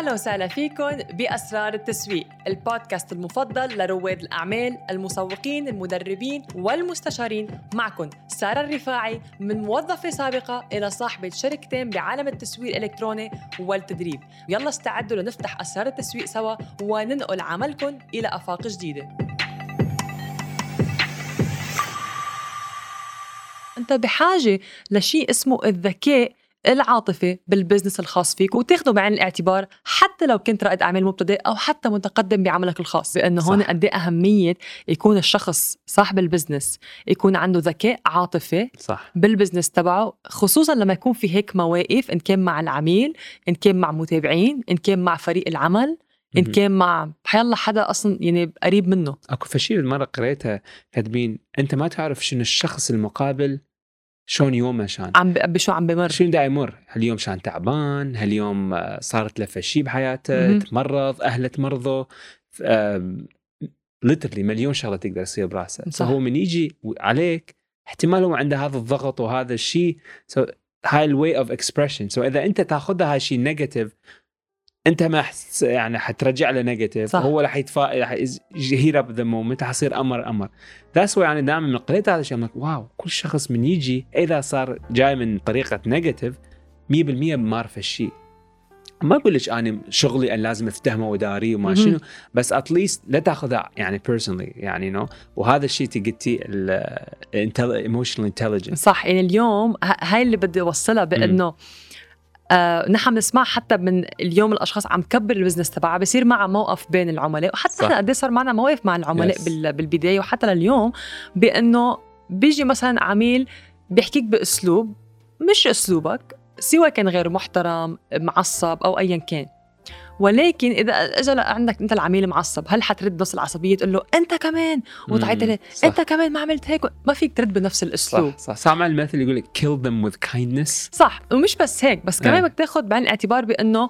أهلا وسهلا فيكم بأسرار التسويق، البودكاست المفضل لرواد الأعمال، المسوقين، المدربين والمستشارين. معكم سارة الرفاعي، من موظفة سابقة إلى صاحبة شركتين بعالم التسويق الإلكتروني والتدريب. يلا استعدوا لنفتح أسرار التسويق سوا وننقل عملكم إلى آفاق جديدة. أنت بحاجة لشيء اسمه الذكاء العاطفي بالبزنس الخاص فيك، وتاخده بعين الاعتبار حتى لو كنت رائد أعمال مبتدئ أو حتى متقدم بعملك الخاص، بأنه هون قد ايه أهمية يكون الشخص صاحب البزنس يكون عنده ذكاء عاطفي بالبزنس تبعه، خصوصا لما يكون في هيك مواقف، إن كان مع العميل، إن كان مع متابعين، إن كان مع فريق العمل، إن كان مع حيالله حدا أصلا يعني قريب منه. أكو فشيل المرة قريتها كاتبين أنت ما تعرف شنو الشخص المقابل شون يومه، شان بشو عم بمر، شنو دا يمر، هاليوم شان تعبان، هاليوم صارت له فشي بحياته، تمرض، أهله تمرضوا، ليترلي مليون شغلة تقدر تصير براسه. فهو من يجي عليك احتمال هو عنده هذا الضغط وهذا الشيء، هاي الواي اوف اكسبريشن. سو اذا انت تاخذها هاي الشيء نيجاتيف، انت ما يعني حترجع له نيجاتيف، هو راح هير اب ذا مومنت، حصير امر. ذاتس واي يعني دائما من قريت هذا الشيء واو، كل شخص من يجي اذا صار جاي من طريقه نيجاتيف 100% بمعرف الشيء. ما اقول لك انا شغلي ان لازم افتهمه وداري وما شنو، بس اتليست لا تاخذها يعني بيرسونلي، يعني نو. وهذا الشيء تقلتي الايموشنال انتليجنس. صح. يعني اليوم هاي اللي بدي اوصلها، بانه نحن نسمع حتى من اليوم الأشخاص عم كبر البزنس تبعها، بيصير معها موقف بين العملاء، وحتى احنا قد صار معنا مواقف مع العملاء بالبداية وحتى لليوم، بأنه بيجي مثلا عميل بيحكيك بأسلوب مش أسلوبك، سواء كان غير محترم، معصب أو أيا كان. ولكن إذا أجل عندك أنت العميل معصب، هل حترد نفس العصبية تقول له أنت كمان وتعيط له أنت كمان ما عملت هيك؟ ما فيك ترد بنفس الأسلوب. صح مع المثل يقول لك kill them with kindness. صح. ومش بس هيك، بس كمان بدك تاخد بعين الاعتبار بأنه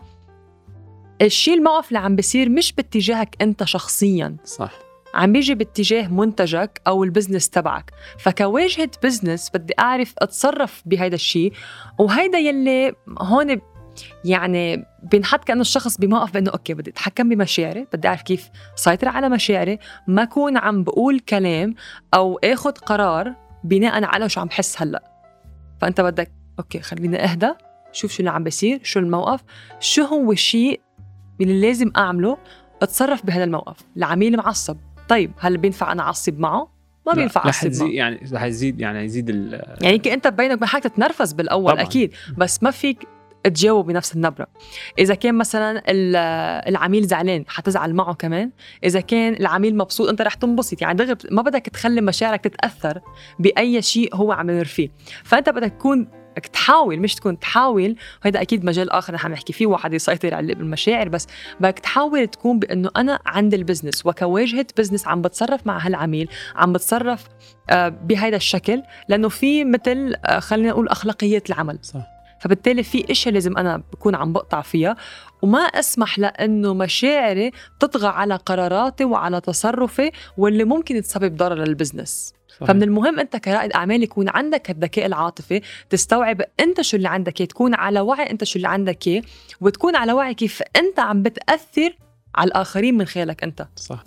الشيء الموقف اللي عم بيصير مش باتجاهك أنت شخصيا، صح، عم بيجي باتجاه منتجك أو البزنس تبعك. فكواجهة بزنس بدي أعرف أتصرف بهيدا الشيء، وهيدا يلي هون يعني بينحط كأنه الشخص بموقف بأنه أوكي بدي أتحكم بمشاعري، بدي أعرف كيف سيطر على مشاعري، ما أكون عم بقول كلام أو أخذ قرار بناء على شو عم حس هلأ. فأنت بدك أوكي خلينا أهدى، شوف شو اللي عم بيصير، شو الموقف، شو هو الشيء اللي لازم أعمله، أتصرف بهذا الموقف. العميل معصب، طيب هل بينفع أنا أعصب معه؟ ما بينفع أعصب معه، يعني رح يزيد يعني أنت بينك وبين حالك تتنرفز بالأول طبعاً. أكيد، بس ما فيك تجاوب بنفس النبرة. إذا كان مثلا العميل زعلان حتزعل معه كمان، إذا كان العميل مبسوط أنت رح تنبسط. يعني دغري ما بدك تخلي مشاعرك تتأثر بأي شيء هو عم يمر فيه. فأنت بدك تكون تحاول، مش تكون تحاول، وهذا أكيد مجال آخر نحن نحكي فيه، واحد يسيطر على المشاعر، بس بدك تحاول تكون بأنه أنا عند البزنس وكواجهة بزنس عم بتصرف مع هالعميل، عم بتصرف بهذا الشكل، لأنه في مثل خلينا نقول أخلاقيات العمل. صح. فبالتالي في إشياء لازم أنا بكون عم بقطع فيها، وما أسمح لأنه مشاعري تطغى على قراراتي وعلى تصرفي، واللي ممكن تسبب ضرر للبزنس. صحيح. فمن المهم أنت كرائد أعمال يكون عندك الذكاء العاطفي، تستوعب أنت شو اللي عندك، تكون على وعي أنت شو اللي عندك، وتكون على وعي كيف أنت عم بتأثر على الآخرين من خلالك أنت. صح.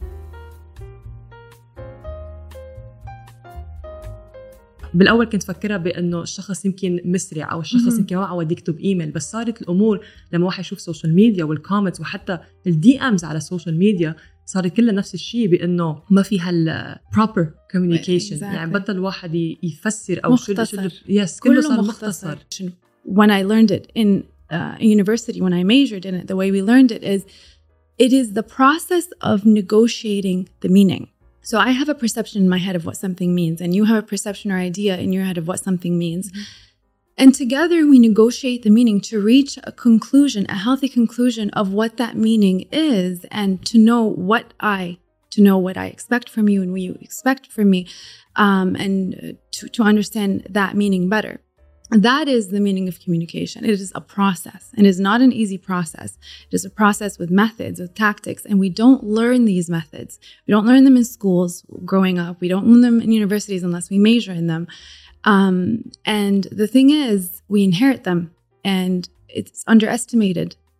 بالأول كنت فكرها بأنه الشخص يمكن مسرع، أو الشخص يمكن ما عود يكتب إيميل، بس صارت الأمور لما واحد يشوف سوشيال ميديا والكومنتس وحتى الدي أمز على السوشيال ميديا، صارت كلها نفس الشيء، بأنه ما في proper communication. يعني بطل واحد يفسر أو مختصر. كله صار مختصر. When I learned it in university, when I majored in it, the way we learned it is the process of negotiating the meaning. So I have a perception in my head of what something means, and you have a perception or idea in your head of what something means. And together we negotiate the meaning to reach a conclusion, a healthy conclusion of what that meaning is, and to know what I expect from you and what you expect from me, and to understand that meaning better. That is the meaning of communication. It is a process, and it is not an easy process. It is a process with methods, with tactics, and we don't learn these methods. We don't learn them in schools growing up. We don't learn them in universities unless we major in them. And the thing is, we inherit them, and it's underestimated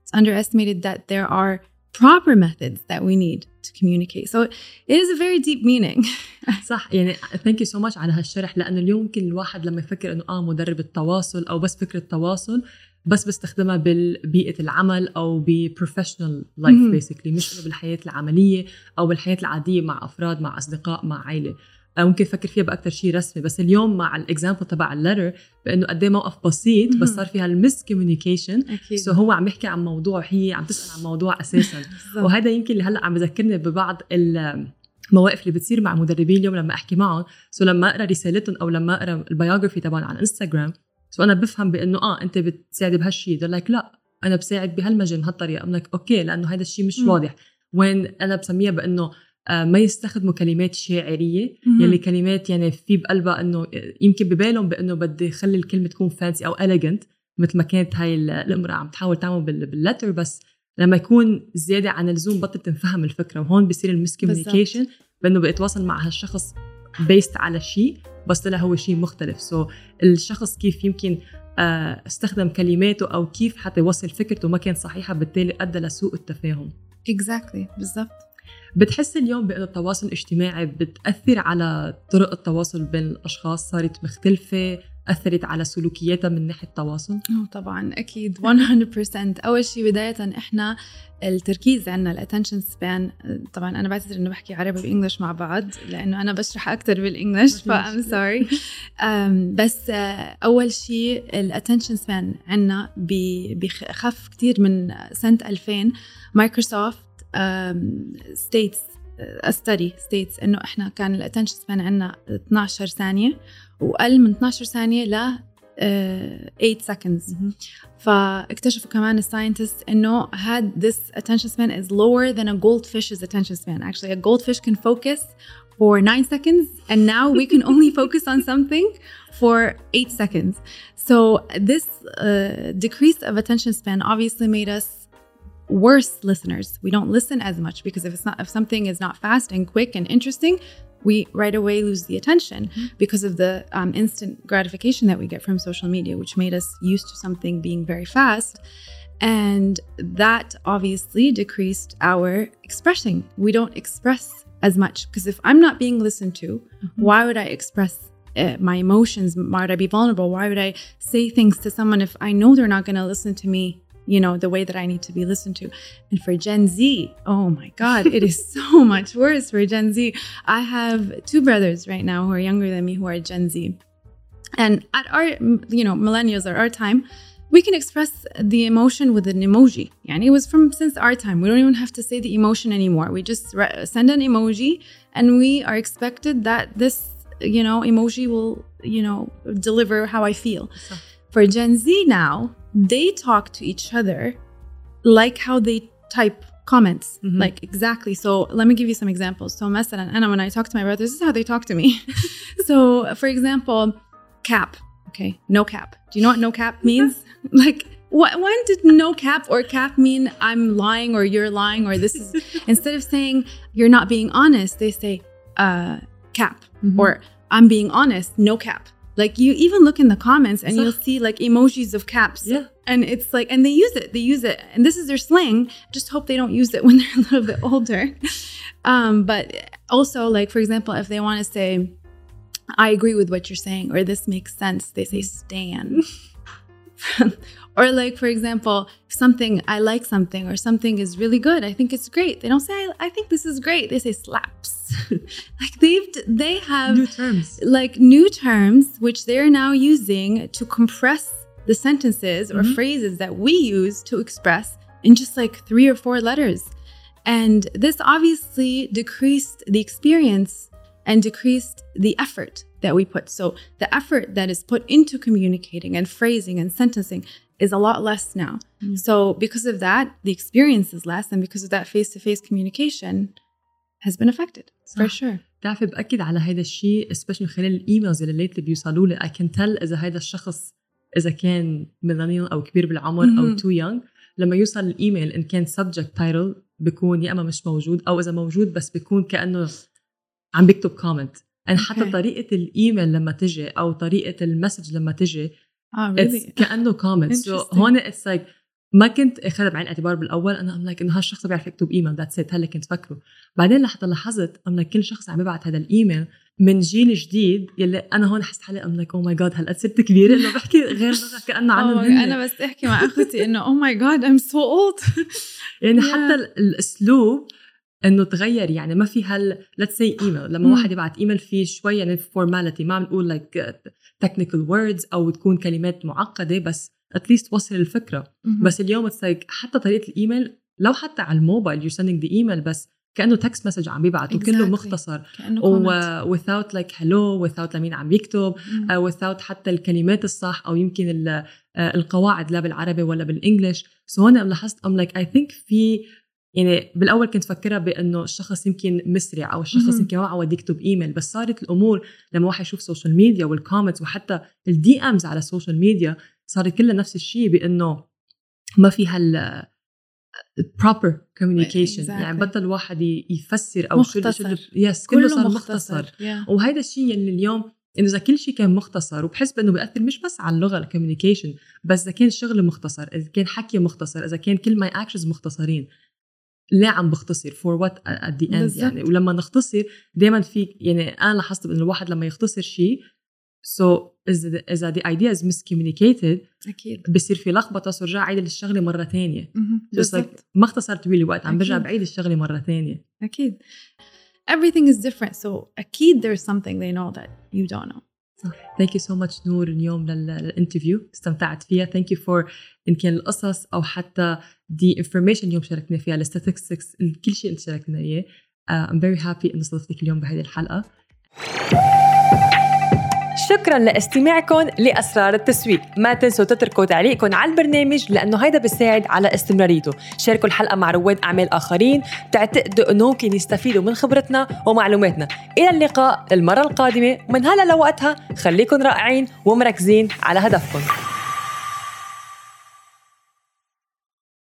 underestimated that there are proper methods that we need to communicate. So it is a very deep meaning. صح. يعني thank you so much على هالشرح، لأنه اليوم ممكن الواحد لما يفكر إنه مدرب التواصل أو بس فكرة التواصل بس بستخدمها بالبيئة العمل أو بprofessional life basically، مش بالحياة العملية أو بالحياة العادية مع أفراد، مع أصدقاء، مع عائلة. ممكن أفكر فيها بأكتر شيء رسمي. بس اليوم مع الإكزامبل تبع اللتر بأنه قديه موقف بسيط بس صار فيها المسكوميونيكيشن. سو هو عم يحكي عن موضوع هي عم تسأل عن موضوع أساساً. وهذا يمكن اللي هلأ عم بذكرني ببعض المواقف اللي بتصير مع مدربين اليوم لما أحكي معهم. سو لما أقرأ رسالتهم أو لما أقرأ البيوغرافي طبعاً على انستغرام، سو أنا بفهم بأنه أنت بتساعد بهالشيء. they're like لا أنا بساعد بهالمجال بهالطريقة. I'm like أوكي، لأنه هذا الشيء مش واضح. وين أنا بسميها بأنه ما يستخدموا كلمات شاعرية يلي كلمات يعني في بقلبها أنه يمكن ببالهم بأنه بدي خلي الكلمة تكون فانسي أو elegant مثل ما كانت هاي الامرأة عم تحاول تعمل باللتر. بس لما يكون زيادة عن اللزوم بطل تنفهم الفكرة، وهون بيصير المسكوميونيكيشن بأنه بيتواصل مع هالشخص بيست على شيء بس طلع هو شيء مختلف. سو الشخص كيف يمكن استخدم كلماته أو كيف حتى يوصل فكرته ما كان صحيحة، بالتالي أدى لسوء التفاهم. Exactly. بالضبط. بتحس اليوم بأن التواصل الاجتماعي بتأثر على طرق التواصل بين الأشخاص؟ صارت مختلفة؟ أثرت على سلوكياتها من ناحية التواصل؟ طبعاً أكيد 100%. أول شيء بداية إحنا التركيز عنا الاتنشن سبان. طبعاً أنا بعتذر إنه بحكي عربي وإنجليش مع بعض لأنه أنا بشرح أكتر بالإنجليش فأم سوري. بس أول شيء الاتنشن سبان عنا بخف كتير من سنة 2000. مايكروسوفت states a study states إنه إحنا كان الاتنشن سبان عنا 12 ثانية وأقل من 12 ثانية ل 8 seconds. فاكتشفوا كمان الساينتست إنه this attention span is lower than a goldfish's attention span. Actually, a goldfish can focus for 9 seconds and now we can only focus on something for 8 seconds. So this decrease of attention span obviously made us worse listeners. We don't listen as much because if something is not fast and quick and interesting, we right away lose the attention because of the instant gratification that we get from social media, which made us used to something being very fast. And that obviously decreased our expressing. We don't express as much because if I'm not being listened to, why would I express my emotions? Why would I be vulnerable? Why would I say things to someone if I know they're not going to listen to me, you know, the way that I need to be listened to? And for Gen Z, oh my God, it is so much worse for Gen Z. I have 2 brothers right now who are younger than me who are Gen Z. And at our, you know, millennials at our time, we can express the emotion with an emoji. And it was since our time. We don't even have to say the emotion anymore. We just send an emoji and we are expected that this, you know, emoji will, you know, deliver how I feel. For Gen Z now, they talk to each other like how they type comments, like exactly. So let me give you some examples. So مثلا أنا when I talk to my brothers, this is how they talk to me. So for example, cap, okay, no cap. Do you know what no cap means? Like when did no cap or cap mean I'm lying or you're lying or this is, instead of saying you're not being honest, they say cap or I'm being honest, no cap. Like you even look in the comments and you'll see like emojis of caps. Yeah. And it's like, and they use it. And this is their slang. Just hope they don't use it when they're a little bit older. But also like, for example, if they want to say, I agree with what you're saying, or this makes sense, they say stan. Or like, for example, if I like something or something is really good, I think it's great. They don't say, I think this is great. They say slaps. Like they have new terms. Like new terms, which they're now using to compress the sentences or phrases that we use to express in just like 3 or 4 letters. And this obviously decreased the experience and decreased the effort that we put. So the effort that is put into communicating and phrasing and sentencing is a lot less now. So because of that, the experience is less, and because of that, face-to-face communication has been affected for sure. تعرفي بأكد على هذا الشيء especially من خلال الإيميلز اللي بيوصلوا لي. I can tell إذا هذا الشخص إذا كان millennial أو كبير بالعمر أو too young. لما يوصل الإيميل إن كان subject title بيكون يا أما مش موجود أو إذا موجود بس بيكون كأنه عم بيكتب comment. أن حتى طريقة الإيميل لما تجي أو طريقة المسج لما تجي really? كأنه comment. So هون it's like ما كنت اخذها بعين الاعتبار بالاول. انا املك انه هالشخص بيعرف يكتب ايميل ذاتس ات، هلا كنت فكره. بعدين لحتى لاحظت املك كل شخص عم يبعت هذا الايميل من جيل جديد، يلي انا هون حسيت حالي املك او ماي جاد هلا صرت كبيره انه بحكي غير لغه كانه عنهم هن. انا بس احكي مع اختي انه او ماي جاد ام سو اولد. يعني حتى الاسلوب انه تغير. يعني ما في let's say ايميل لما واحد يبعت ايميل فيه شويه يعني فورماليتي، ما عم نقول لايك تكنيكال ووردز او تكون كلمات معقده، بس اتليست وصل الفكره. بس اليوم لايك حتى طريقه الايميل لو حتى على الموبايل يو سيندينج ذا ايميل بس كانه تكست مسج عم بيبعتوا كله مختصر without like hello without لمين عم يكتب without حتى الكلمات الصح او يمكن القواعد لا بالعربي ولا بالانجليش. سو هون لاحظت like I think في يعني بالاول كنت فكرها بانه الشخص يمكن مسرع او الشخص يمكن ما عود يكتب ايميل، بس صارت الامور لما واحد يشوف سوشيال ميديا والكومنتس وحتى الدي امز على السوشيال ميديا صارت كلها نفس الشيء، بانه ما في proper communication. يعني بطل واحد يفسر او مختصر. يس كله صار مختصر. وهذا الشيء اللي اليوم انه اذا كل شيء كان مختصر، وبحس بانه بيأثر مش بس على اللغه الكوميونيكيشن بس، اذا كان شغل مختصر، اذا كان حكي مختصر، اذا كان كل ماي اكشنز مختصرين، ليه عم بختصر for what at the end يعني. ولما نختصر دائما في يعني انا لاحظت انه الواحد لما يختصر شيء so إذا the idea is miscommunicated أكيد بصير في لخبطة، صار رجع عيد الشغلة مرة تانية. just like ما اختصرت بيلي وقت عم برجع بعيد الشغلة مرة تانية. أكيد everything is different so أكيد there's something they know that you don't know. Thank you so much نور اليوم للانترفيو، استمتعت فيها. Thank you for إن كان القصص أو حتى the information اليوم شاركنا فيها، الستاتستكس، كل شيء اللي شاركنا إياه. I'm very happy إن صدفتك اليوم بهذه الحلقة. شكراً لاستماعكم لأسرار التسويق. ما تنسوا تتركوا تعليقكم على البرنامج لأنه هيدا بيساعد على استمراريته. شاركوا الحلقة مع رواد أعمال آخرين بتعتقدوا أنه ممكن يستفيدوا من خبرتنا ومعلوماتنا. إلى اللقاء المرة القادمة، ومن هلا لوقتها خليكن رائعين ومركزين على هدفكم.